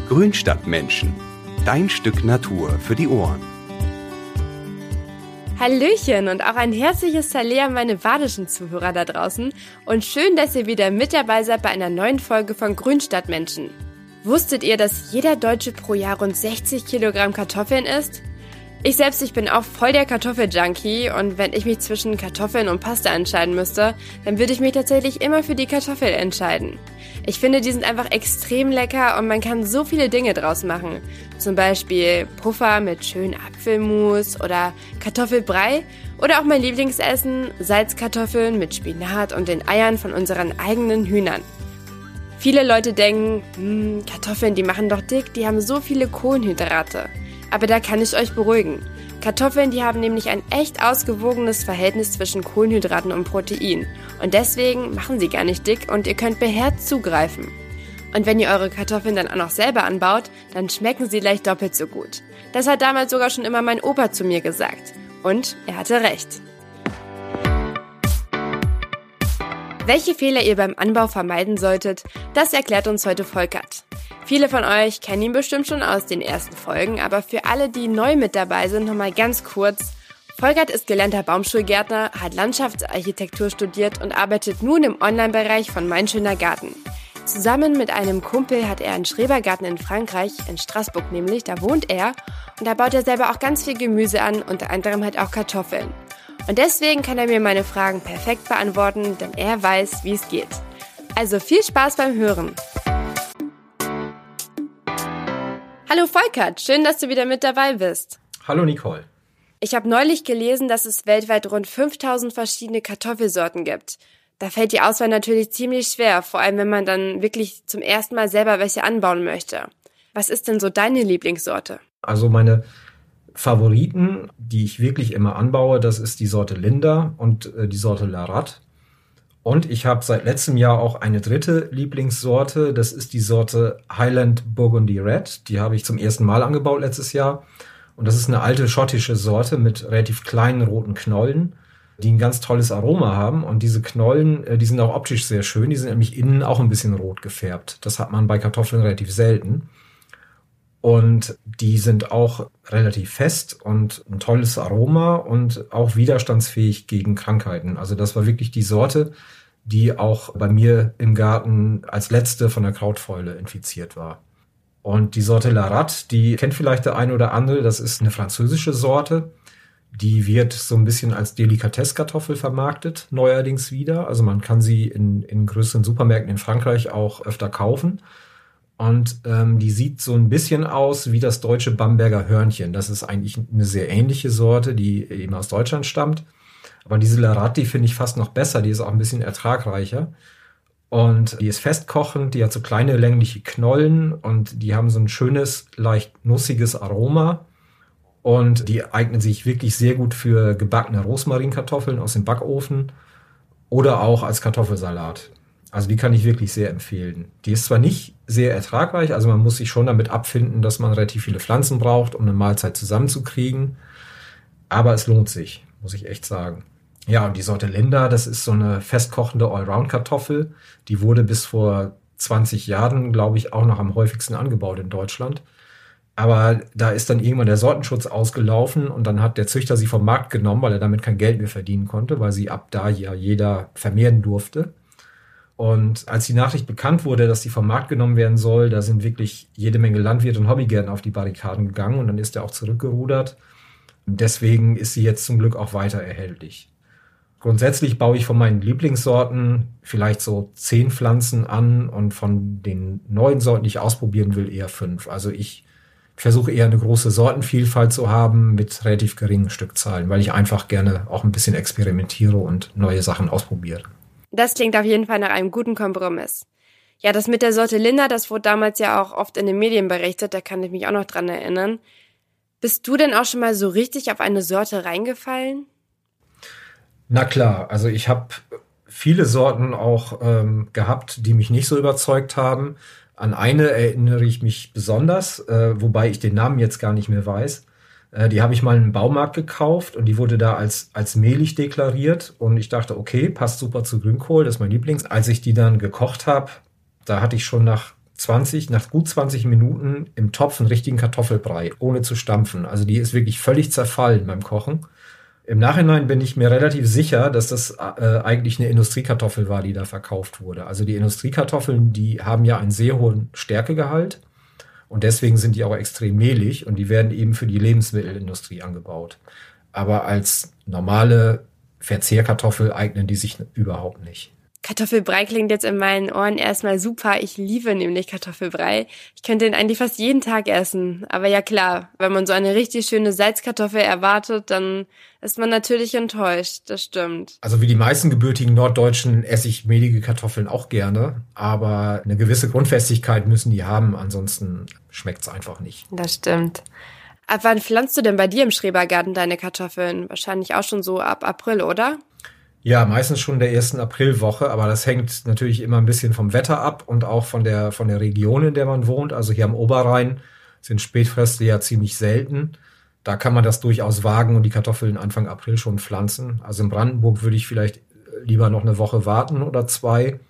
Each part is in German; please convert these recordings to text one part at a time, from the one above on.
Grünstadtmenschen. Dein Stück Natur für die Ohren. Hallöchen und auch ein herzliches Salä an meine badischen Zuhörer da draußen und schön, dass ihr wieder mit dabei seid bei einer neuen Folge von Grünstadtmenschen. Wusstet ihr, dass jeder Deutsche pro Jahr rund 60 Kilogramm Kartoffeln isst? Ich bin auch voll der Kartoffeljunkie und wenn ich mich zwischen Kartoffeln und Pasta entscheiden müsste, dann würde ich mich tatsächlich immer für die Kartoffel entscheiden. Ich finde, die sind einfach extrem lecker und man kann so viele Dinge draus machen. Zum Beispiel Puffer mit schönem Apfelmus oder Kartoffelbrei oder auch mein Lieblingsessen, Salzkartoffeln mit Spinat und den Eiern von unseren eigenen Hühnern. Viele Leute denken, Kartoffeln, die machen doch dick, die haben so viele Kohlenhydrate. Aber da kann ich euch beruhigen. Kartoffeln, die haben nämlich ein echt ausgewogenes Verhältnis zwischen Kohlenhydraten und Protein. Und deswegen machen sie gar nicht dick und ihr könnt beherzt zugreifen. Und wenn ihr eure Kartoffeln dann auch noch selber anbaut, dann schmecken sie gleich doppelt so gut. Das hat damals sogar schon immer mein Opa zu mir gesagt. Und er hatte recht. Welche Fehler ihr beim Anbau vermeiden solltet, das erklärt uns heute Volkert. Viele von euch kennen ihn bestimmt schon aus den ersten Folgen, aber für alle, die neu mit dabei sind, nochmal ganz kurz. Volkert ist gelernter Baumschulgärtner, hat Landschaftsarchitektur studiert und arbeitet nun im Online-Bereich von Mein Schöner Garten. Zusammen mit einem Kumpel hat er einen Schrebergarten in Frankreich, in Straßburg nämlich, da wohnt er. Und da baut er selber auch ganz viel Gemüse an, unter anderem halt auch Kartoffeln. Und deswegen kann er mir meine Fragen perfekt beantworten, denn er weiß, wie es geht. Also viel Spaß beim Hören! Hallo Volkert, schön, dass du wieder mit dabei bist. Hallo Nicole. Ich habe neulich gelesen, dass es weltweit rund 5000 verschiedene Kartoffelsorten gibt. Da fällt die Auswahl natürlich ziemlich schwer, vor allem wenn man dann wirklich zum ersten Mal selber welche anbauen möchte. Was ist denn so deine Lieblingssorte? Also meine Favoriten, die ich wirklich immer anbaue, das ist die Sorte Linda und die Sorte Larat. Und ich habe seit letztem Jahr auch eine dritte Lieblingssorte, das ist die Sorte Highland Burgundy Red. Die habe ich zum ersten Mal angebaut letztes Jahr. Und das ist eine alte schottische Sorte mit relativ kleinen roten Knollen, die ein ganz tolles Aroma haben. Und diese Knollen, die sind auch optisch sehr schön, die sind nämlich innen auch ein bisschen rot gefärbt. Das hat man bei Kartoffeln relativ selten. Und die sind auch relativ fest und ein tolles Aroma und auch widerstandsfähig gegen Krankheiten. Also das war wirklich die Sorte, die auch bei mir im Garten als letzte von der Krautfäule infiziert war. Und die Sorte Larat, die kennt vielleicht der eine oder andere, das ist eine französische Sorte. Die wird so ein bisschen als Delikatesskartoffel vermarktet, neuerdings wieder. Also man kann sie in größeren Supermärkten in Frankreich auch öfter kaufen. Und die sieht so ein bisschen aus wie das deutsche Bamberger Hörnchen. Das ist eigentlich eine sehr ähnliche Sorte, die eben aus Deutschland stammt. Aber diese Larat, die finde ich fast noch besser. Die ist auch ein bisschen ertragreicher. Und die ist festkochend, die hat so kleine längliche Knollen und die haben so ein schönes, leicht nussiges Aroma. Und die eignen sich wirklich sehr gut für gebackene Rosmarinkartoffeln aus dem Backofen oder auch als Kartoffelsalat. Also die kann ich wirklich sehr empfehlen. Die ist zwar nicht sehr ertragreich, also man muss sich schon damit abfinden, dass man relativ viele Pflanzen braucht, um eine Mahlzeit zusammenzukriegen. Aber es lohnt sich, muss ich echt sagen. Ja, und die Sorte Linda, das ist so eine festkochende Allround-Kartoffel. Die wurde bis vor 20 Jahren, glaube ich, auch noch am häufigsten angebaut in Deutschland. Aber da ist dann irgendwann der Sortenschutz ausgelaufen und dann hat der Züchter sie vom Markt genommen, weil er damit kein Geld mehr verdienen konnte, weil sie ab da ja jeder vermehren durfte. Und als die Nachricht bekannt wurde, dass die vom Markt genommen werden soll, da sind wirklich jede Menge Landwirte und Hobbygärtner auf die Barrikaden gegangen und dann ist er auch zurückgerudert. Und deswegen ist sie jetzt zum Glück auch weiter erhältlich. Grundsätzlich baue ich von meinen Lieblingssorten vielleicht so 10 Pflanzen an und von den neuen Sorten, die ich ausprobieren will, eher 5. Also ich versuche eher eine große Sortenvielfalt zu haben mit relativ geringen Stückzahlen, weil ich einfach gerne auch ein bisschen experimentiere und neue Sachen ausprobiere. Das klingt auf jeden Fall nach einem guten Kompromiss. Ja, das mit der Sorte Linda, das wurde damals ja auch oft in den Medien berichtet, da kann ich mich auch noch dran erinnern. Bist du denn auch schon mal so richtig auf eine Sorte reingefallen? Na klar, also ich habe viele Sorten auch gehabt, die mich nicht so überzeugt haben. An eine erinnere ich mich besonders, wobei ich den Namen jetzt gar nicht mehr weiß. Die habe ich mal im Baumarkt gekauft und die wurde da als mehlig deklariert. Und ich dachte, okay, passt super zu Grünkohl, das ist mein Lieblings. Als ich die dann gekocht habe, da hatte ich schon nach nach gut 20 Minuten im Topf einen richtigen Kartoffelbrei, ohne zu stampfen. Also die ist wirklich völlig zerfallen beim Kochen. Im Nachhinein bin ich mir relativ sicher, dass das eigentlich eine Industriekartoffel war, die da verkauft wurde. Also die Industriekartoffeln, die haben ja einen sehr hohen Stärkegehalt und deswegen sind die auch extrem mehlig und die werden eben für die Lebensmittelindustrie angebaut. Aber als normale Verzehrkartoffel eignen die sich überhaupt nicht. Kartoffelbrei klingt jetzt in meinen Ohren erstmal super. Ich liebe nämlich Kartoffelbrei. Ich könnte ihn eigentlich fast jeden Tag essen. Aber ja klar, wenn man so eine richtig schöne Salzkartoffel erwartet, dann ist man natürlich enttäuscht. Das stimmt. Also wie die meisten gebürtigen Norddeutschen esse ich mehlige Kartoffeln auch gerne. Aber eine gewisse Grundfestigkeit müssen die haben, ansonsten schmeckt's einfach nicht. Das stimmt. Ab wann pflanzt du denn bei dir im Schrebergarten deine Kartoffeln? Wahrscheinlich auch schon so ab April, oder? Ja, meistens schon in der ersten Aprilwoche, aber das hängt natürlich immer ein bisschen vom Wetter ab und auch von der Region, in der man wohnt. Also hier am Oberrhein sind Spätfröste ja ziemlich selten. Da kann man das durchaus wagen und die Kartoffeln Anfang April schon pflanzen. Also in Brandenburg würde ich vielleicht lieber noch eine Woche warten oder 2.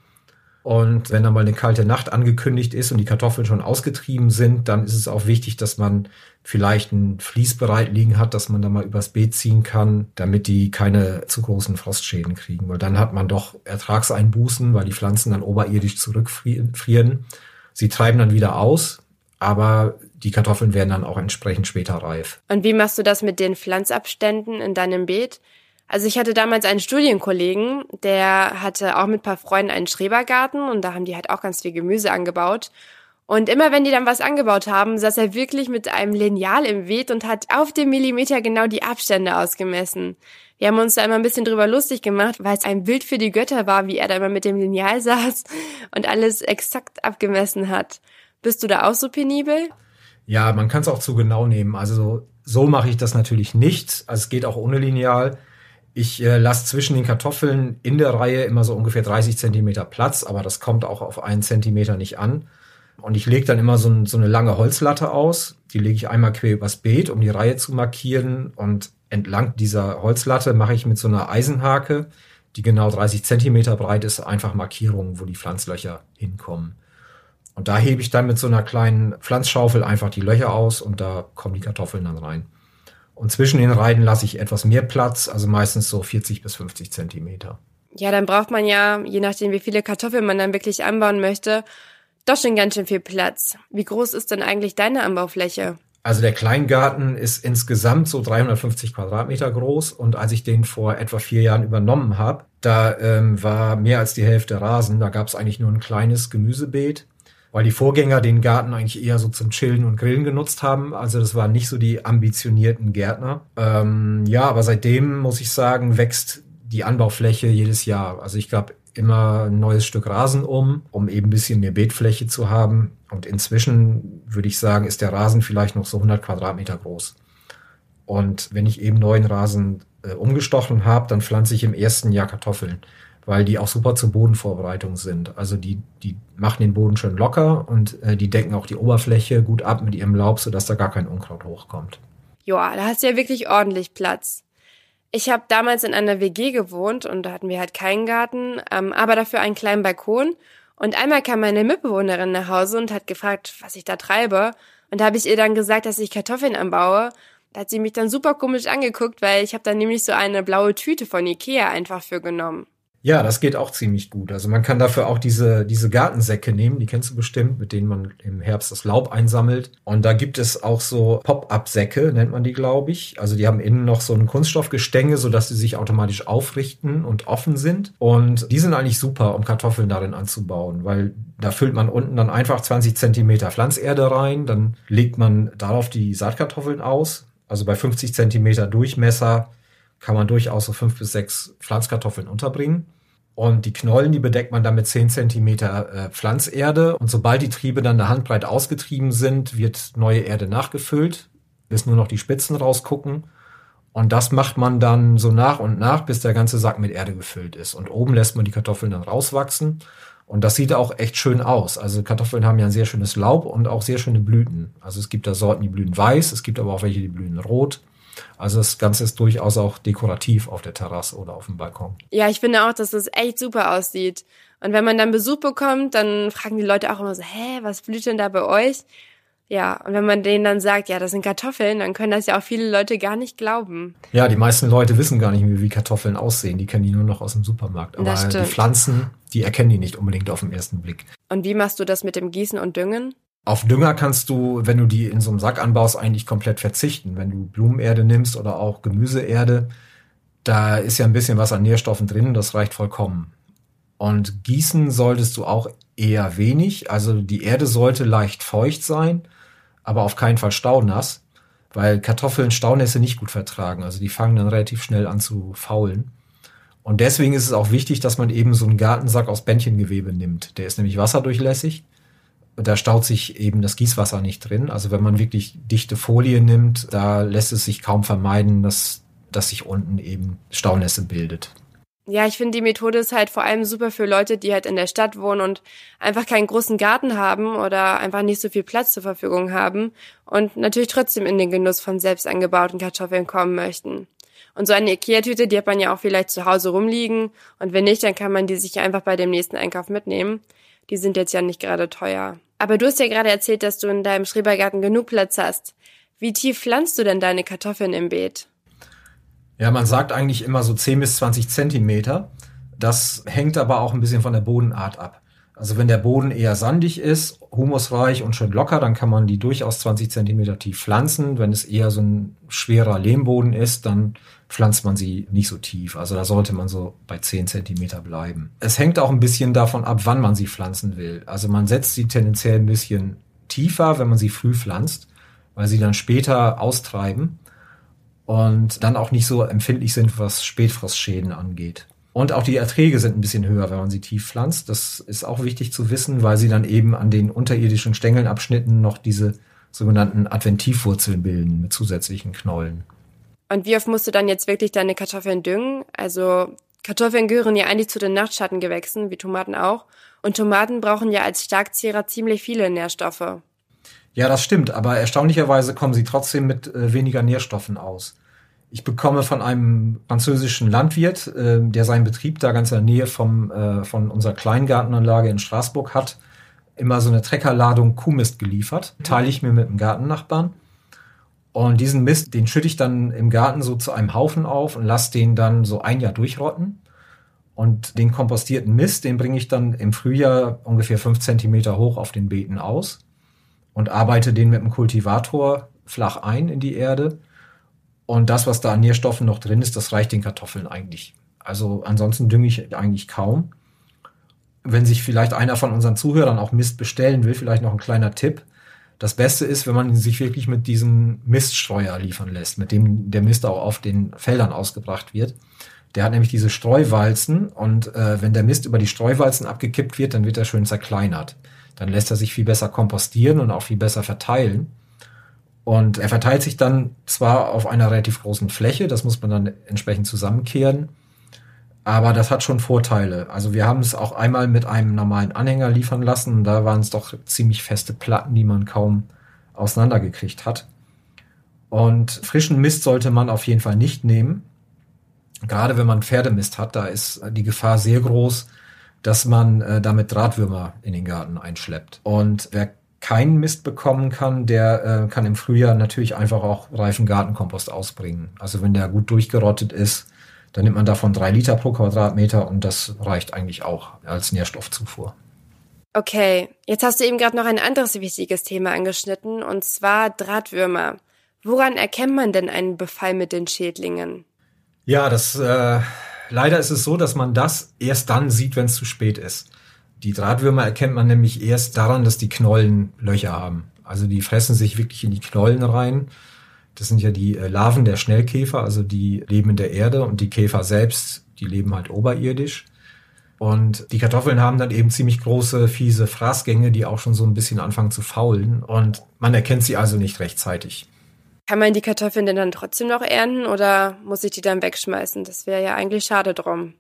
Und wenn dann mal eine kalte Nacht angekündigt ist und die Kartoffeln schon ausgetrieben sind, dann ist es auch wichtig, dass man vielleicht ein Vlies bereit liegen hat, dass man da mal übers Beet ziehen kann, damit die keine zu großen Frostschäden kriegen. Weil dann hat man doch Ertragseinbußen, weil die Pflanzen dann oberirdisch zurückfrieren. Sie treiben dann wieder aus, aber die Kartoffeln werden dann auch entsprechend später reif. Und wie machst du das mit den Pflanzabständen in deinem Beet? Also ich hatte damals einen Studienkollegen, der hatte auch mit ein paar Freunden einen Schrebergarten und da haben die halt auch ganz viel Gemüse angebaut. Und immer wenn die dann was angebaut haben, saß er wirklich mit einem Lineal im Beet und hat auf den Millimeter genau die Abstände ausgemessen. Wir haben uns da immer ein bisschen drüber lustig gemacht, weil es ein Bild für die Götter war, wie er da immer mit dem Lineal saß und alles exakt abgemessen hat. Bist du da auch so penibel? Ja, man kann es auch zu genau nehmen. Also so mache ich das natürlich nicht. Also es geht auch ohne Lineal. Ich lasse zwischen den Kartoffeln in der Reihe immer so ungefähr 30 Zentimeter Platz, aber das kommt auch auf 1 Zentimeter nicht an. Und ich lege dann immer so eine lange Holzlatte aus. Die lege ich einmal quer übers Beet, um die Reihe zu markieren. Und entlang dieser Holzlatte mache ich mit so einer Eisenhake, die genau 30 Zentimeter breit ist, einfach Markierungen, wo die Pflanzlöcher hinkommen. Und da hebe ich dann mit so einer kleinen Pflanzschaufel einfach die Löcher aus und da kommen die Kartoffeln dann rein. Und zwischen den Reihen lasse ich etwas mehr Platz, also meistens so 40 bis 50 Zentimeter. Ja, dann braucht man ja, je nachdem wie viele Kartoffeln man dann wirklich anbauen möchte, doch schon ganz schön viel Platz. Wie groß ist denn eigentlich deine Anbaufläche? Also der Kleingarten ist insgesamt so 350 Quadratmeter groß und als ich den vor etwa 4 Jahren übernommen habe, da war mehr als die Hälfte Rasen. Da gab es eigentlich nur ein kleines Gemüsebeet, weil die Vorgänger den Garten eigentlich eher so zum Chillen und Grillen genutzt haben. Also das waren nicht so die ambitionierten Gärtner. Ja, aber seitdem, muss ich sagen, wächst die Anbaufläche jedes Jahr. Also ich glaube, immer ein neues Stück Rasen um eben ein bisschen mehr Beetfläche zu haben. Und inzwischen, würde ich sagen, ist der Rasen vielleicht noch so 100 Quadratmeter groß. Und wenn ich eben neuen Rasen umgestochen habe, dann pflanze ich im ersten Jahr Kartoffeln, weil die auch super zur Bodenvorbereitung sind. Also die machen den Boden schön locker und die decken auch die Oberfläche gut ab mit ihrem Laub, sodass da gar kein Unkraut hochkommt. Ja, da hast du ja wirklich ordentlich Platz. Ich habe damals in einer WG gewohnt und da hatten wir halt keinen Garten, aber dafür einen kleinen Balkon. Und einmal kam meine Mitbewohnerin nach Hause und hat gefragt, was ich da treibe. Und da habe ich ihr dann gesagt, dass ich Kartoffeln anbaue. Da hat sie mich dann super komisch angeguckt, weil ich habe dann nämlich so eine blaue Tüte von Ikea einfach für genommen. Ja, das geht auch ziemlich gut. Also man kann dafür auch diese Gartensäcke nehmen, die kennst du bestimmt, mit denen man im Herbst das Laub einsammelt. Und da gibt es auch so Pop-up-Säcke, nennt man die, glaube ich. Also die haben innen noch so ein Kunststoffgestänge, sodass sie sich automatisch aufrichten und offen sind. Und die sind eigentlich super, um Kartoffeln darin anzubauen, weil da füllt man unten dann einfach 20 Zentimeter Pflanzerde rein, dann legt man darauf die Saatkartoffeln aus. Also bei 50 Zentimeter Durchmesser kann man durchaus so 5 bis 6 Pflanzkartoffeln unterbringen. Und die Knollen, die bedeckt man dann mit 10 Zentimeter Pflanzerde. Und sobald die Triebe dann eine Handbreit ausgetrieben sind, wird neue Erde nachgefüllt, bis nur noch die Spitzen rausgucken. Und das macht man dann so nach und nach, bis der ganze Sack mit Erde gefüllt ist. Und oben lässt man die Kartoffeln dann rauswachsen. Und das sieht auch echt schön aus. Also Kartoffeln haben ja ein sehr schönes Laub und auch sehr schöne Blüten. Also es gibt da Sorten, die blühen weiß, es gibt aber auch welche, die blühen rot. Also das Ganze ist durchaus auch dekorativ auf der Terrasse oder auf dem Balkon. Ja, ich finde auch, dass das echt super aussieht. Und wenn man dann Besuch bekommt, dann fragen die Leute auch immer so, was blüht denn da bei euch? Ja, und wenn man denen dann sagt, ja, das sind Kartoffeln, dann können das ja auch viele Leute gar nicht glauben. Ja, die meisten Leute wissen gar nicht mehr, wie Kartoffeln aussehen. Die kennen die nur noch aus dem Supermarkt. Aber die Pflanzen, die erkennen die nicht unbedingt auf den ersten Blick. Und wie machst du das mit dem Gießen und Düngen? Auf Dünger kannst du, wenn du die in so einem Sack anbaust, eigentlich komplett verzichten. Wenn du Blumenerde nimmst oder auch Gemüseerde, da ist ja ein bisschen was an Nährstoffen drin, das reicht vollkommen. Und gießen solltest du auch eher wenig. Also die Erde sollte leicht feucht sein, aber auf keinen Fall staunass, weil Kartoffeln Staunässe nicht gut vertragen. Also die fangen dann relativ schnell an zu faulen. Und deswegen ist es auch wichtig, dass man eben so einen Gartensack aus Bändchengewebe nimmt. Der ist nämlich wasserdurchlässig. Da staut sich eben das Gießwasser nicht drin. Also wenn man wirklich dichte Folie nimmt, da lässt es sich kaum vermeiden, dass sich unten eben Staunässe bildet. Ja, ich finde, die Methode ist halt vor allem super für Leute, die halt in der Stadt wohnen und einfach keinen großen Garten haben oder einfach nicht so viel Platz zur Verfügung haben und natürlich trotzdem in den Genuss von selbst angebauten Kartoffeln kommen möchten. Und so eine Ikea-Tüte, die hat man ja auch vielleicht zu Hause rumliegen und wenn nicht, dann kann man die sich einfach bei dem nächsten Einkauf mitnehmen. Die sind jetzt ja nicht gerade teuer. Aber du hast ja gerade erzählt, dass du in deinem Schrebergarten genug Platz hast. Wie tief pflanzt du denn deine Kartoffeln im Beet? Ja, man sagt eigentlich immer so 10 bis 20 Zentimeter. Das hängt aber auch ein bisschen von der Bodenart ab. Also wenn der Boden eher sandig ist, humusreich und schön locker, dann kann man die durchaus 20 Zentimeter tief pflanzen. Wenn es eher so ein schwerer Lehmboden ist, dann pflanzt man sie nicht so tief. Also da sollte man so bei 10 Zentimeter bleiben. Es hängt auch ein bisschen davon ab, wann man sie pflanzen will. Also man setzt sie tendenziell ein bisschen tiefer, wenn man sie früh pflanzt, weil sie dann später austreiben und dann auch nicht so empfindlich sind, was Spätfrostschäden angeht. Und auch die Erträge sind ein bisschen höher, wenn man sie tief pflanzt. Das ist auch wichtig zu wissen, weil sie dann eben an den unterirdischen Stängelabschnitten noch diese sogenannten Adventivwurzeln bilden mit zusätzlichen Knollen. Und wie oft musst du dann jetzt wirklich deine Kartoffeln düngen? Also Kartoffeln gehören ja eigentlich zu den Nachtschattengewächsen, wie Tomaten auch. Und Tomaten brauchen ja als Starkzehrer ziemlich viele Nährstoffe. Ja, das stimmt, aber erstaunlicherweise kommen sie trotzdem mit weniger Nährstoffen aus. Ich bekomme von einem französischen Landwirt, der seinen Betrieb da ganz in der Nähe von unserer Kleingartenanlage in Straßburg hat, immer so eine Treckerladung Kuhmist geliefert. Teile ich mir mit dem Gartennachbarn. Und diesen Mist, den schütte ich dann im Garten so zu einem Haufen auf und lasse den dann so ein Jahr durchrotten. Und den kompostierten Mist, den bringe ich dann im Frühjahr ungefähr 5 Zentimeter hoch auf den Beeten aus und arbeite den mit dem Kultivator flach ein in die Erde. Und das, was da an Nährstoffen noch drin ist, das reicht den Kartoffeln eigentlich. Also ansonsten dünge ich eigentlich kaum. Wenn sich vielleicht einer von unseren Zuhörern auch Mist bestellen will, vielleicht noch ein kleiner Tipp. Das Beste ist, wenn man sich wirklich mit diesem Miststreuer liefern lässt, mit dem der Mist auch auf den Feldern ausgebracht wird. Der hat nämlich diese Streuwalzen und wenn der Mist über die Streuwalzen abgekippt wird, dann wird er schön zerkleinert. Dann lässt er sich viel besser kompostieren und auch viel besser verteilen. Und er verteilt sich dann zwar auf einer relativ großen Fläche, das muss man dann entsprechend zusammenkehren, aber das hat schon Vorteile. Also wir haben es auch einmal mit einem normalen Anhänger liefern lassen und da waren es doch ziemlich feste Platten, die man kaum auseinandergekriegt hat. Und frischen Mist sollte man auf jeden Fall nicht nehmen. Gerade wenn man Pferdemist hat, da ist die Gefahr sehr groß, dass man damit Drahtwürmer in den Garten einschleppt. Und wer keinen Mist bekommen kann, der kann im Frühjahr natürlich einfach auch reifen Gartenkompost ausbringen. Also wenn der gut durchgerottet ist, dann nimmt man davon 3 Liter pro Quadratmeter und das reicht eigentlich auch als Nährstoffzufuhr. Okay, jetzt hast du eben gerade noch ein anderes wichtiges Thema angeschnitten, und zwar Drahtwürmer. Woran erkennt man denn einen Befall mit den Schädlingen? Ja, leider ist es so, dass man das erst dann sieht, wenn es zu spät ist. Die Drahtwürmer erkennt man nämlich erst daran, dass die Knollen Löcher haben. Also die fressen sich wirklich in die Knollen rein. Das sind ja die Larven der Schnellkäfer, also die leben in der Erde, und die Käfer selbst, die leben halt oberirdisch. Und die Kartoffeln haben dann eben ziemlich große, fiese Fraßgänge, die auch schon so ein bisschen anfangen zu faulen. Und man erkennt sie also nicht rechtzeitig. Kann man die Kartoffeln denn dann trotzdem noch ernten oder muss ich die dann wegschmeißen? Das wäre ja eigentlich schade drum.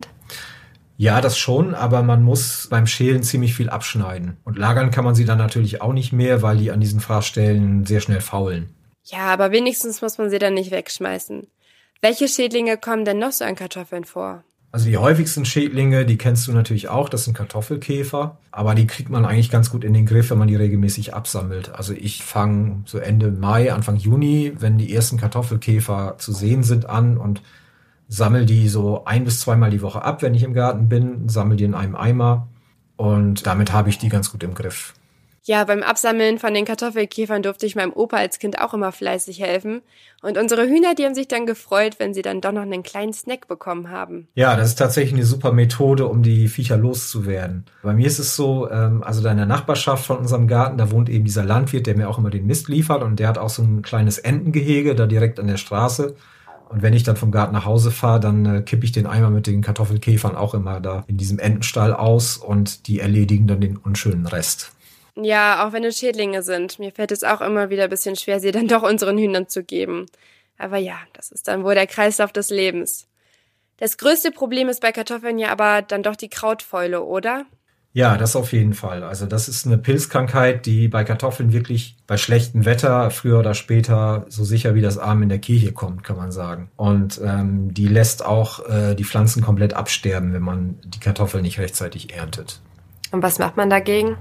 Ja, das schon, aber man muss beim Schälen ziemlich viel abschneiden. Und lagern kann man sie dann natürlich auch nicht mehr, weil die an diesen Fraßstellen sehr schnell faulen. Ja, aber wenigstens muss man sie dann nicht wegschmeißen. Welche Schädlinge kommen denn noch so an Kartoffeln vor? Also die häufigsten Schädlinge, die kennst du natürlich auch, das sind Kartoffelkäfer. Aber die kriegt man eigentlich ganz gut in den Griff, wenn man die regelmäßig absammelt. Also ich fange so Ende Mai, Anfang Juni, wenn die ersten Kartoffelkäfer zu sehen sind, an und sammle die so 1- bis 2-mal die Woche ab, wenn ich im Garten bin, sammle die in einem Eimer und damit habe ich die ganz gut im Griff. Ja, beim Absammeln von den Kartoffelkäfern durfte ich meinem Opa als Kind auch immer fleißig helfen. Und unsere Hühner, die haben sich dann gefreut, wenn sie dann doch noch einen kleinen Snack bekommen haben. Ja, das ist tatsächlich eine super Methode, um die Viecher loszuwerden. Bei mir ist es so, also da in der Nachbarschaft von unserem Garten, da wohnt eben dieser Landwirt, der mir auch immer den Mist liefert. Und der hat auch so ein kleines Entengehege da direkt an der Straße. Und wenn ich dann vom Garten nach Hause fahre, dann kippe ich den Eimer mit den Kartoffelkäfern auch immer da in diesem Entenstall aus und die erledigen dann den unschönen Rest. Ja, auch wenn es Schädlinge sind. Mir fällt es auch immer wieder ein bisschen schwer, sie dann doch unseren Hühnern zu geben. Aber ja, das ist dann wohl der Kreislauf des Lebens. Das größte Problem ist bei Kartoffeln ja aber dann doch die Krautfäule, oder? Ja, das auf jeden Fall. Also das ist eine Pilzkrankheit, die bei Kartoffeln wirklich bei schlechtem Wetter früher oder später so sicher wie das Amen in der Kirche kommt, kann man sagen. Und die lässt auch die Pflanzen komplett absterben, wenn man die Kartoffeln nicht rechtzeitig erntet. Und was macht man dagegen?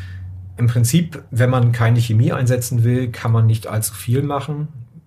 Im Prinzip, wenn man keine Chemie einsetzen will, kann man nicht allzu viel machen,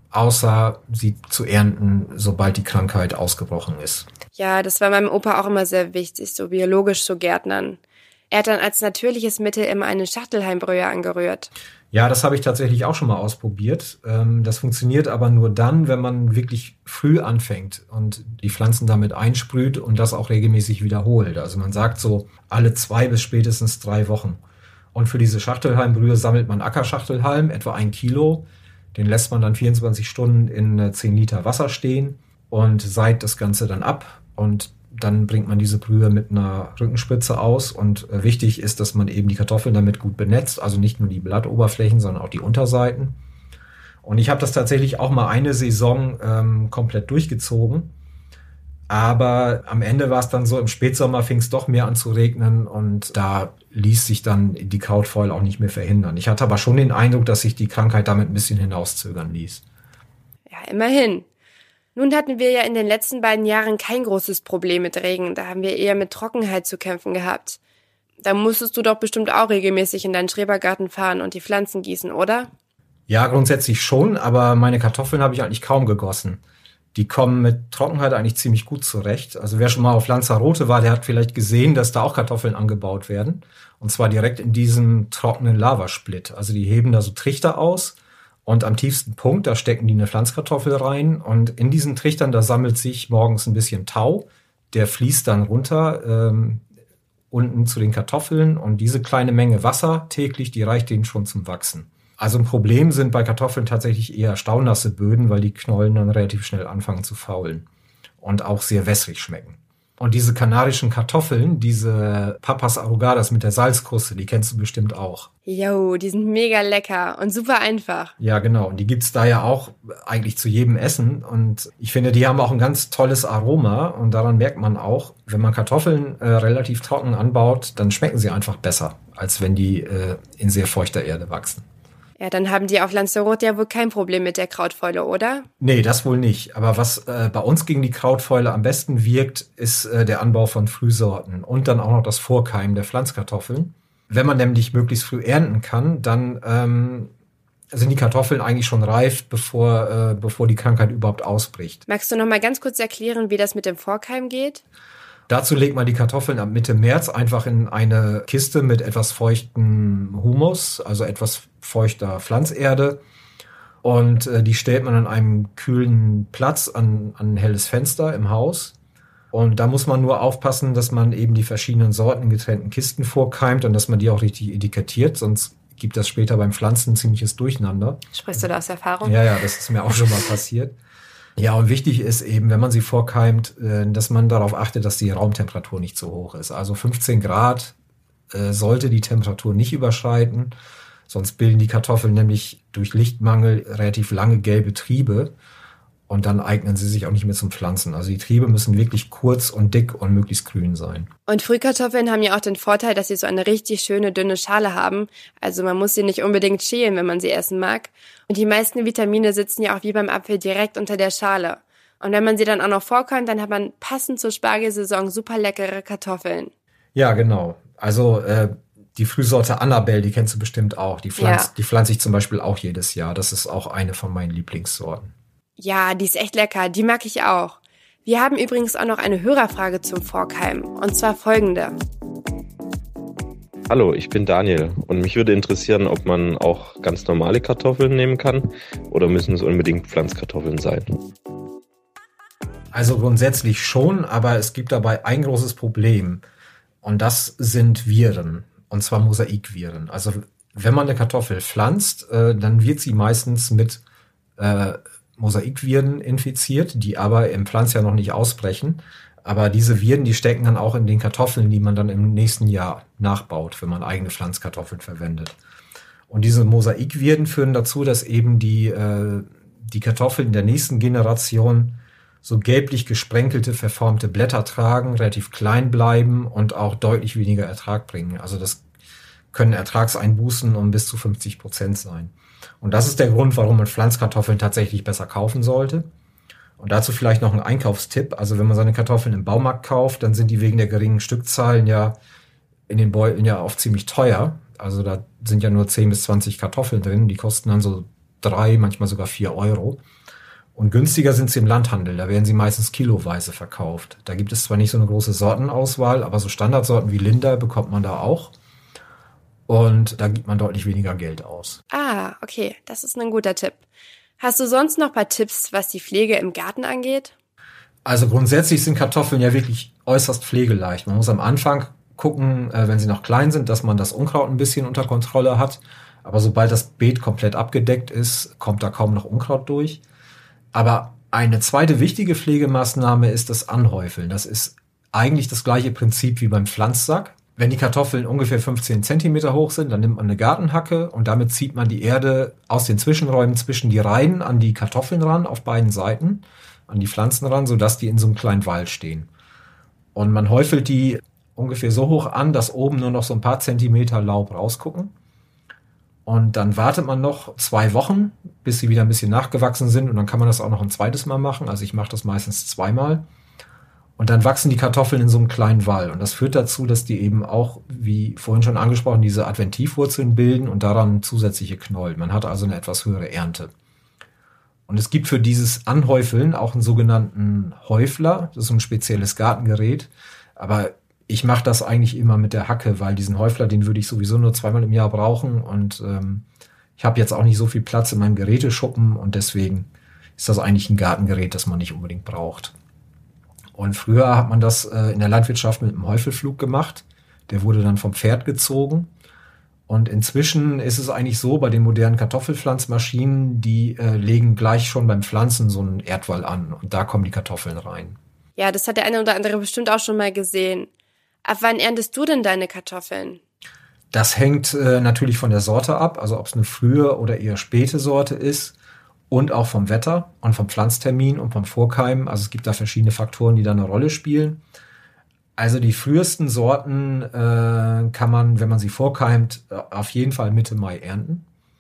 außer sie zu ernten, sobald die Krankheit ausgebrochen ist. Ja, das war meinem Opa auch immer sehr wichtig, so biologisch zu gärtnern. Er hat dann als natürliches Mittel immer eine Schachtelhalmbrühe angerührt. Ja, das habe ich tatsächlich auch schon mal ausprobiert. Das funktioniert aber nur dann, wenn man wirklich früh anfängt und die Pflanzen damit einsprüht und das auch regelmäßig wiederholt. Also man sagt so alle 2 bis spätestens 3 Wochen. Und für diese Schachtelhalmbrühe sammelt man Ackerschachtelhalm, etwa 1 Kilo. Den lässt man dann 24 Stunden in 10 Liter Wasser stehen und seiht das Ganze dann ab. Und dann bringt man diese Brühe mit einer Rückenspritze aus. Und wichtig ist, dass man eben die Kartoffeln damit gut benetzt. Also nicht nur die Blattoberflächen, sondern auch die Unterseiten. Und ich habe das tatsächlich auch mal eine Saison komplett durchgezogen. Aber am Ende war es dann so, im Spätsommer fing es doch mehr an zu regnen und da ließ sich dann die Krautfäule auch nicht mehr verhindern. Ich hatte aber schon den Eindruck, dass sich die Krankheit damit ein bisschen hinauszögern ließ. Ja, immerhin. Nun hatten wir ja in den letzten 2 Jahren kein großes Problem mit Regen. Da haben wir eher mit Trockenheit zu kämpfen gehabt. Da musstest du doch bestimmt auch regelmäßig in deinen Schrebergarten fahren und die Pflanzen gießen, oder? Ja, grundsätzlich schon, aber meine Kartoffeln habe ich eigentlich kaum gegossen. Die kommen mit Trockenheit eigentlich ziemlich gut zurecht. Also wer schon mal auf Lanzarote war, der hat vielleicht gesehen, dass da auch Kartoffeln angebaut werden. Und zwar direkt in diesem trockenen Lavasplit. Also die heben da so Trichter aus und am tiefsten Punkt, da stecken die eine Pflanzkartoffel rein. Und in diesen Trichtern, da sammelt sich morgens ein bisschen Tau. Der fließt dann runter unten zu den Kartoffeln. Und diese kleine Menge Wasser täglich, die reicht denen schon zum Wachsen. Also ein Problem sind bei Kartoffeln tatsächlich eher staunasse Böden, weil die Knollen dann relativ schnell anfangen zu faulen und auch sehr wässrig schmecken. Und diese kanarischen Kartoffeln, diese Papas Arrugadas mit der Salzkruste, die kennst du bestimmt auch. Jo, die sind mega lecker und super einfach. Ja, genau. Und die gibt's da ja auch eigentlich zu jedem Essen. Und ich finde, die haben auch ein ganz tolles Aroma. Und daran merkt man auch, wenn man Kartoffeln relativ trocken anbaut, dann schmecken sie einfach besser, als wenn die in sehr feuchter Erde wachsen. Ja, dann haben die auf Lanzarote ja wohl kein Problem mit der Krautfäule, oder? Nee, das wohl nicht. Aber was bei uns gegen die Krautfäule am besten wirkt, ist der Anbau von Frühsorten und dann auch noch das Vorkeimen der Pflanzkartoffeln. Wenn man nämlich möglichst früh ernten kann, dann sind die Kartoffeln eigentlich schon reif, bevor die Krankheit überhaupt ausbricht. Magst du noch mal ganz kurz erklären, wie das mit dem Vorkeimen geht? Dazu legt man die Kartoffeln ab Mitte März einfach in eine Kiste mit etwas feuchtem Humus, also etwas feuchter Pflanzerde. Und die stellt man an einem kühlen Platz an ein helles Fenster im Haus. Und da muss man nur aufpassen, dass man eben die verschiedenen Sorten in getrennten Kisten vorkeimt und dass man die auch richtig etikettiert, sonst gibt das später beim Pflanzen ein ziemliches Durcheinander. Sprichst du da aus Erfahrung? Ja, das ist mir auch schon mal passiert. Ja, und wichtig ist eben, wenn man sie vorkeimt, dass man darauf achtet, dass die Raumtemperatur nicht zu hoch ist. Also 15 Grad sollte die Temperatur nicht überschreiten, sonst bilden die Kartoffeln nämlich durch Lichtmangel relativ lange gelbe Triebe. Und dann eignen sie sich auch nicht mehr zum Pflanzen. Also die Triebe müssen wirklich kurz und dick und möglichst grün sein. Und Frühkartoffeln haben ja auch den Vorteil, dass sie so eine richtig schöne, dünne Schale haben. Also man muss sie nicht unbedingt schälen, wenn man sie essen mag. Und die meisten Vitamine sitzen ja auch wie beim Apfel direkt unter der Schale. Und wenn man sie dann auch noch vorkocht, dann hat man passend zur Spargelsaison super leckere Kartoffeln. Ja, genau. Also die Frühsorte Annabelle, die kennst du bestimmt auch. Die pflanze ich zum Beispiel auch jedes Jahr. Das ist auch eine von meinen Lieblingssorten. Ja, die ist echt lecker, die mag ich auch. Wir haben übrigens auch noch eine Hörerfrage zum Forchheim, und zwar folgende. Hallo, ich bin Daniel und mich würde interessieren, ob man auch ganz normale Kartoffeln nehmen kann oder müssen es unbedingt Pflanzkartoffeln sein? Also grundsätzlich schon, aber es gibt dabei ein großes Problem und das sind Viren, und zwar Mosaikviren. Also wenn man eine Kartoffel pflanzt, dann wird sie meistens mit Mosaikviren infiziert, die aber im Pflanzjahr noch nicht ausbrechen. Aber diese Viren, die stecken dann auch in den Kartoffeln, die man dann im nächsten Jahr nachbaut, wenn man eigene Pflanzkartoffeln verwendet. Und diese Mosaikviren führen dazu, dass eben die Kartoffeln in der nächsten Generation so gelblich gesprenkelte, verformte Blätter tragen, relativ klein bleiben und auch deutlich weniger Ertrag bringen. Also das können Ertragseinbußen um bis zu 50% sein. Und das ist der Grund, warum man Pflanzkartoffeln tatsächlich besser kaufen sollte. Und dazu vielleicht noch ein Einkaufstipp. Also wenn man seine Kartoffeln im Baumarkt kauft, dann sind die wegen der geringen Stückzahlen ja in den Beuteln ja oft ziemlich teuer. Also da sind ja nur 10 bis 20 Kartoffeln drin. Die kosten dann so 3, manchmal sogar 4 Euro. Und günstiger sind sie im Landhandel. Da werden sie meistens kiloweise verkauft. Da gibt es zwar nicht so eine große Sortenauswahl, aber so Standardsorten wie Linda bekommt man da auch. Und da gibt man deutlich weniger Geld aus. Ah, okay, das ist ein guter Tipp. Hast du sonst noch ein paar Tipps, was die Pflege im Garten angeht? Also grundsätzlich sind Kartoffeln ja wirklich äußerst pflegeleicht. Man muss am Anfang gucken, wenn sie noch klein sind, dass man das Unkraut ein bisschen unter Kontrolle hat. Aber sobald das Beet komplett abgedeckt ist, kommt da kaum noch Unkraut durch. Aber eine zweite wichtige Pflegemaßnahme ist das Anhäufeln. Das ist eigentlich das gleiche Prinzip wie beim Pflanzsack. Wenn die Kartoffeln ungefähr 15 Zentimeter hoch sind, dann nimmt man eine Gartenhacke und damit zieht man die Erde aus den Zwischenräumen zwischen die Reihen an die Kartoffeln ran, auf beiden Seiten, an die Pflanzen ran, sodass die in so einem kleinen Wall stehen. Und man häufelt die ungefähr so hoch an, dass oben nur noch so ein paar Zentimeter Laub rausgucken. Und dann wartet man noch 2 Wochen, bis sie wieder ein bisschen nachgewachsen sind. Und dann kann man das auch noch ein zweites Mal machen. Also ich mache das meistens 2-mal. Und dann wachsen die Kartoffeln in so einem kleinen Wall. Und das führt dazu, dass die eben auch, wie vorhin schon angesprochen, diese Adventivwurzeln bilden und daran zusätzliche Knollen. Man hat also eine etwas höhere Ernte. Und es gibt für dieses Anhäufeln auch einen sogenannten Häufler. Das ist ein spezielles Gartengerät. Aber ich mache das eigentlich immer mit der Hacke, weil diesen Häufler, den würde ich sowieso nur 2-mal im Jahr brauchen. Und ich habe jetzt auch nicht so viel Platz in meinem Geräteschuppen. Und deswegen ist das eigentlich ein Gartengerät, das man nicht unbedingt braucht. Und früher hat man das in der Landwirtschaft mit einem Häufelflug gemacht. Der wurde dann vom Pferd gezogen. Und inzwischen ist es eigentlich so, bei den modernen Kartoffelpflanzmaschinen, die legen gleich schon beim Pflanzen so einen Erdwall an. Und da kommen die Kartoffeln rein. Ja, das hat der eine oder andere bestimmt auch schon mal gesehen. Ab wann erntest du denn deine Kartoffeln? Das hängt natürlich von der Sorte ab. Also ob es eine frühe oder eher späte Sorte ist. Und auch vom Wetter und vom Pflanztermin und vom Vorkeimen. Also es gibt da verschiedene Faktoren, die da eine Rolle spielen. Also die frühesten Sorten kann man, wenn man sie vorkeimt, auf jeden Fall Mitte Mai ernten.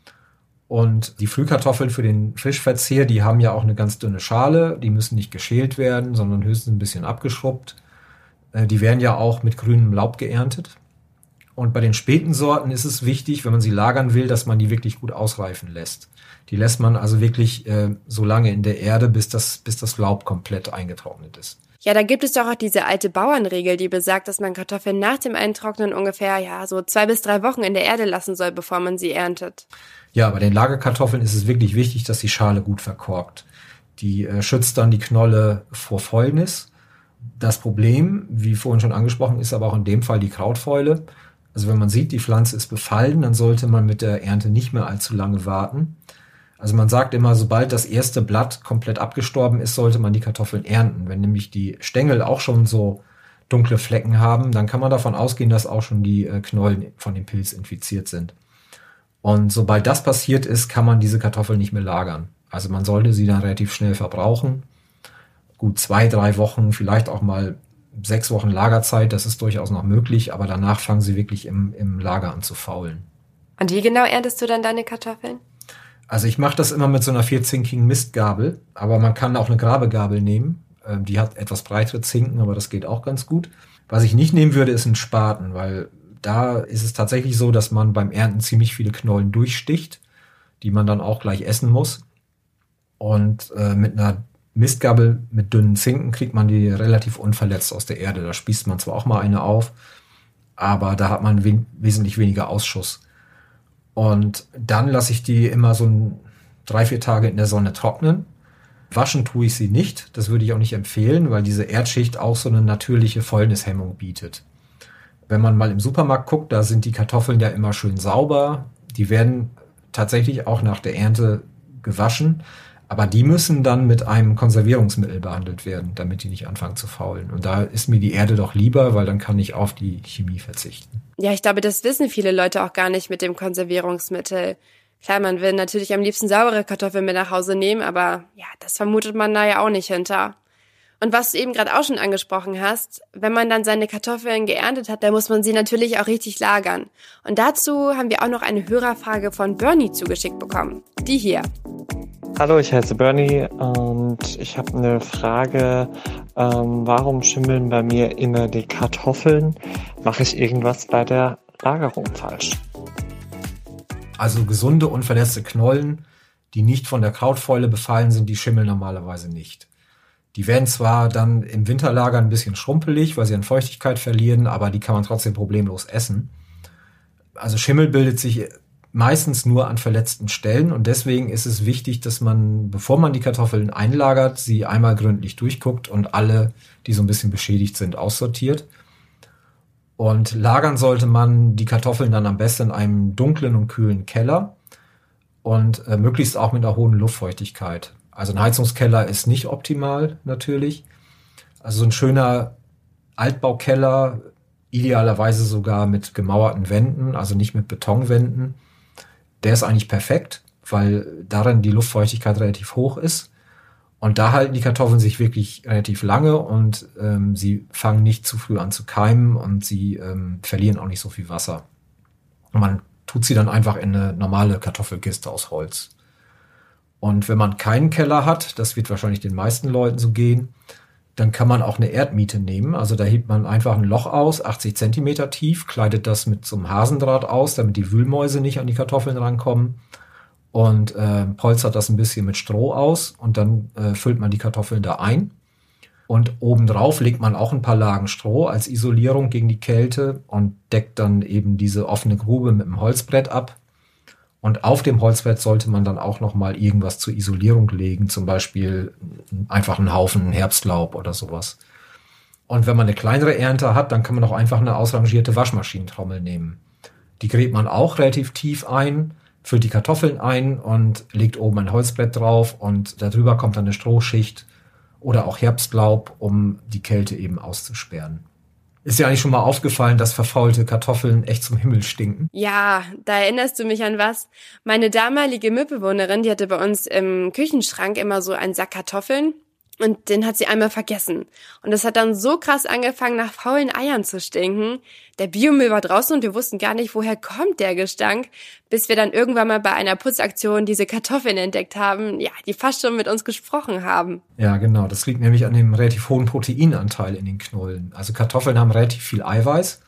Und die Frühkartoffeln für den Fischverzehr, die haben ja auch eine ganz dünne Schale. Die müssen nicht geschält werden, sondern höchstens ein bisschen abgeschrubbt. Die werden ja auch mit grünem Laub geerntet. Und bei den späten Sorten ist es wichtig, wenn man sie lagern will, dass man die wirklich gut ausreifen lässt. Die lässt man also wirklich so lange in der Erde, bis das Laub komplett eingetrocknet ist. Ja, da gibt es doch auch diese alte Bauernregel, die besagt, dass man Kartoffeln nach dem Eintrocknen ungefähr so 2 bis 3 Wochen in der Erde lassen soll, bevor man sie erntet. Ja, bei den Lagerkartoffeln ist es wirklich wichtig, dass die Schale gut verkorkt. Die schützt dann die Knolle vor Fäulnis. Das Problem, wie vorhin schon angesprochen, ist aber auch in dem Fall die Krautfäule. Also wenn man sieht, die Pflanze ist befallen, dann sollte man mit der Ernte nicht mehr allzu lange warten. Also man sagt immer, sobald das erste Blatt komplett abgestorben ist, sollte man die Kartoffeln ernten. Wenn nämlich die Stängel auch schon so dunkle Flecken haben, dann kann man davon ausgehen, dass auch schon die Knollen von dem Pilz infiziert sind. Und sobald das passiert ist, kann man diese Kartoffeln nicht mehr lagern. Also man sollte sie dann relativ schnell verbrauchen. Gut 2-3 Wochen, vielleicht auch mal 6 Wochen Lagerzeit, das ist durchaus noch möglich, aber danach fangen sie wirklich im Lager an zu faulen. Und wie genau erntest du dann deine Kartoffeln? Also ich mache das immer mit so einer 4-zinkigen Mistgabel, aber man kann auch eine Grabegabel nehmen. Die hat etwas breitere Zinken, aber das geht auch ganz gut. Was ich nicht nehmen würde, ist ein Spaten, weil da ist es tatsächlich so, dass man beim Ernten ziemlich viele Knollen durchsticht, die man dann auch gleich essen muss. Und mit einer Mistgabel mit dünnen Zinken kriegt man die relativ unverletzt aus der Erde. Da spießt man zwar auch mal eine auf, aber da hat man wesentlich weniger Ausschuss. Und dann lasse ich die immer so 3-4 Tage in der Sonne trocknen. Waschen tue ich sie nicht. Das würde ich auch nicht empfehlen, weil diese Erdschicht auch so eine natürliche Fäulnishemmung bietet. Wenn man mal im Supermarkt guckt, da sind die Kartoffeln ja immer schön sauber. Die werden tatsächlich auch nach der Ernte gewaschen. Aber die müssen dann mit einem Konservierungsmittel behandelt werden, damit die nicht anfangen zu faulen. Und da ist mir die Erde doch lieber, weil dann kann ich auf die Chemie verzichten. Ja, ich glaube, das wissen viele Leute auch gar nicht mit dem Konservierungsmittel. Klar, man will natürlich am liebsten saubere Kartoffeln mit nach Hause nehmen, aber ja, das vermutet man da ja auch nicht hinter. Und was du eben gerade auch schon angesprochen hast, wenn man dann seine Kartoffeln geerntet hat, dann muss man sie natürlich auch richtig lagern. Und dazu haben wir auch noch eine Hörerfrage von Bernie zugeschickt bekommen. Die hier. Hallo, ich heiße Bernie und ich habe eine Frage. Warum schimmeln bei mir immer die Kartoffeln? Mache ich irgendwas bei der Lagerung falsch? Also gesunde, unverletzte Knollen, die nicht von der Krautfäule befallen sind, die schimmeln normalerweise nicht. Die werden zwar dann im Winterlager ein bisschen schrumpelig, weil sie an Feuchtigkeit verlieren, aber die kann man trotzdem problemlos essen. Also Schimmel bildet sich meistens nur an verletzten Stellen und deswegen ist es wichtig, dass man, bevor man die Kartoffeln einlagert, sie einmal gründlich durchguckt und alle, die so ein bisschen beschädigt sind, aussortiert. Und lagern sollte man die Kartoffeln dann am besten in einem dunklen und kühlen Keller und möglichst auch mit einer hohen Luftfeuchtigkeit. Also ein Heizungskeller ist nicht optimal natürlich. Also so ein schöner Altbaukeller, idealerweise sogar mit gemauerten Wänden, also nicht mit Betonwänden. Der ist eigentlich perfekt, weil darin die Luftfeuchtigkeit relativ hoch ist. Und da halten die Kartoffeln sich wirklich relativ lange und sie fangen nicht zu früh an zu keimen und sie verlieren auch nicht so viel Wasser. Und man tut sie dann einfach in eine normale Kartoffelkiste aus Holz. Und wenn man keinen Keller hat, das wird wahrscheinlich den meisten Leuten so gehen, dann kann man auch eine Erdmiete nehmen. Also da hebt man einfach ein Loch aus, 80 Zentimeter tief, kleidet das mit so einem Hasendraht aus, damit die Wühlmäuse nicht an die Kartoffeln rankommen und polstert das ein bisschen mit Stroh aus und dann füllt man die Kartoffeln da ein. Und obendrauf legt man auch ein paar Lagen Stroh als Isolierung gegen die Kälte und deckt dann eben diese offene Grube mit einem Holzbrett ab. Und auf dem Holzbrett sollte man dann auch noch mal irgendwas zur Isolierung legen, zum Beispiel einfach einen Haufen Herbstlaub oder sowas. Und wenn man eine kleinere Ernte hat, dann kann man auch einfach eine ausrangierte Waschmaschinentrommel nehmen. Die gräbt man auch relativ tief ein, füllt die Kartoffeln ein und legt oben ein Holzbrett drauf und darüber kommt dann eine Strohschicht oder auch Herbstlaub, um die Kälte eben auszusperren. Ist dir eigentlich schon mal aufgefallen, dass verfaulte Kartoffeln echt zum Himmel stinken? Ja, da erinnerst du mich an was. Meine damalige Mitbewohnerin, die hatte bei uns im Küchenschrank immer so einen Sack Kartoffeln und den hat sie einmal vergessen. Und das hat dann so krass angefangen, nach faulen Eiern zu stinken. Der Biomüll war draußen und wir wussten gar nicht, woher kommt der Gestank, bis wir dann irgendwann mal bei einer Putzaktion diese Kartoffeln entdeckt haben, ja, die fast schon mit uns gesprochen haben. Ja, genau. Das liegt nämlich an dem relativ hohen Proteinanteil in den Knollen. Also Kartoffeln haben relativ viel Eiweiß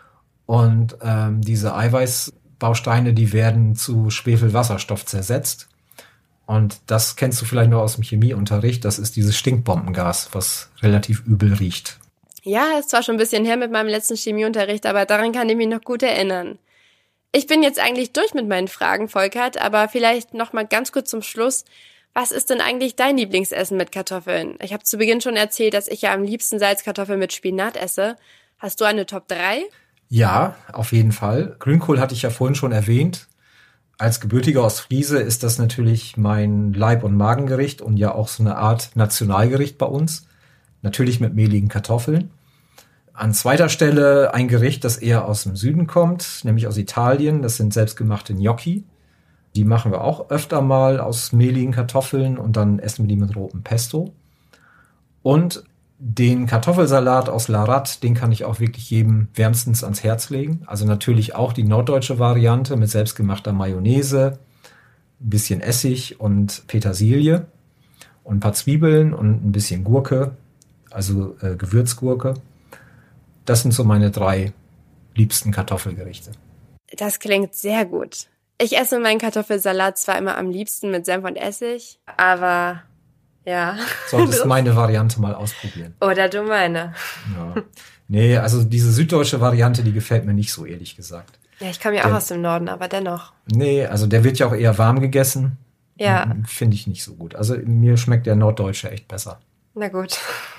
und diese Eiweißbausteine, die werden zu Schwefelwasserstoff zersetzt. Und das kennst du vielleicht noch aus dem Chemieunterricht. Das ist dieses Stinkbombengas, was relativ übel riecht. Ja, ist zwar schon ein bisschen her mit meinem letzten Chemieunterricht, aber daran kann ich mich noch gut erinnern. Ich bin jetzt eigentlich durch mit meinen Fragen, Volkert, aber vielleicht noch mal ganz kurz zum Schluss. Was ist denn eigentlich dein Lieblingsessen mit Kartoffeln? Ich habe zu Beginn schon erzählt, dass ich ja am liebsten Salzkartoffeln mit Spinat esse. Hast du eine Top 3? Ja, auf jeden Fall. Grünkohl hatte ich ja vorhin schon erwähnt. Als gebürtiger Ostfriese ist das natürlich mein Leib- und Magengericht und ja auch so eine Art Nationalgericht bei uns. Natürlich mit mehligen Kartoffeln. An zweiter Stelle ein Gericht, das eher aus dem Süden kommt, nämlich aus Italien. Das sind selbstgemachte Gnocchi. Die machen wir auch öfter mal aus mehligen Kartoffeln und dann essen wir die mit rotem Pesto. Und den Kartoffelsalat aus Larat, den kann ich auch wirklich jedem wärmstens ans Herz legen. Also natürlich auch die norddeutsche Variante mit selbstgemachter Mayonnaise, ein bisschen Essig und Petersilie und ein paar Zwiebeln und ein bisschen Gurke, also Gewürzgurke. Das sind so meine 3 liebsten Kartoffelgerichte. Das klingt sehr gut. Ich esse meinen Kartoffelsalat zwar immer am liebsten mit Senf und Essig, aber ja. Solltest meine Variante mal ausprobieren. Oder du meine. Ja. Nee, also diese süddeutsche Variante, die gefällt mir nicht so, ehrlich gesagt. Ja, ich komme ja auch aus dem Norden, aber dennoch. Nee, also der wird ja auch eher warm gegessen. Ja. Finde ich nicht so gut. Also mir schmeckt der norddeutsche echt besser. Na gut.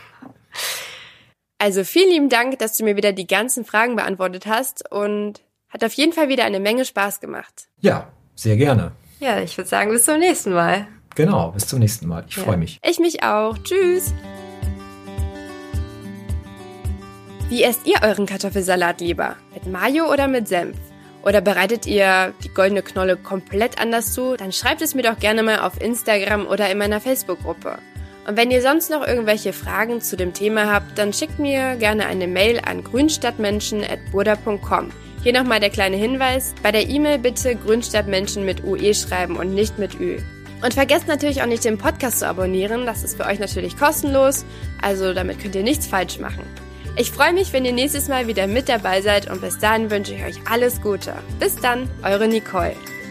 Also vielen lieben Dank, dass du mir wieder die ganzen Fragen beantwortet hast und hat auf jeden Fall wieder eine Menge Spaß gemacht. Ja, sehr gerne. Ja, ich würde sagen, bis zum nächsten Mal. Genau, bis zum nächsten Mal. Ich freue mich. Ich mich auch. Tschüss. Wie esst ihr euren Kartoffelsalat lieber? Mit Mayo oder mit Senf? Oder bereitet ihr die goldene Knolle komplett anders zu? Dann schreibt es mir doch gerne mal auf Instagram oder in meiner Facebook-Gruppe. Und wenn ihr sonst noch irgendwelche Fragen zu dem Thema habt, dann schickt mir gerne eine Mail an grünstadtmenschen@burda.com. Hier nochmal der kleine Hinweis, bei der E-Mail bitte Grünstadtmenschen mit UE schreiben und nicht mit Ü. Und vergesst natürlich auch nicht, den Podcast zu abonnieren, das ist für euch natürlich kostenlos, also damit könnt ihr nichts falsch machen. Ich freue mich, wenn ihr nächstes Mal wieder mit dabei seid und bis dahin wünsche ich euch alles Gute. Bis dann, eure Nicole.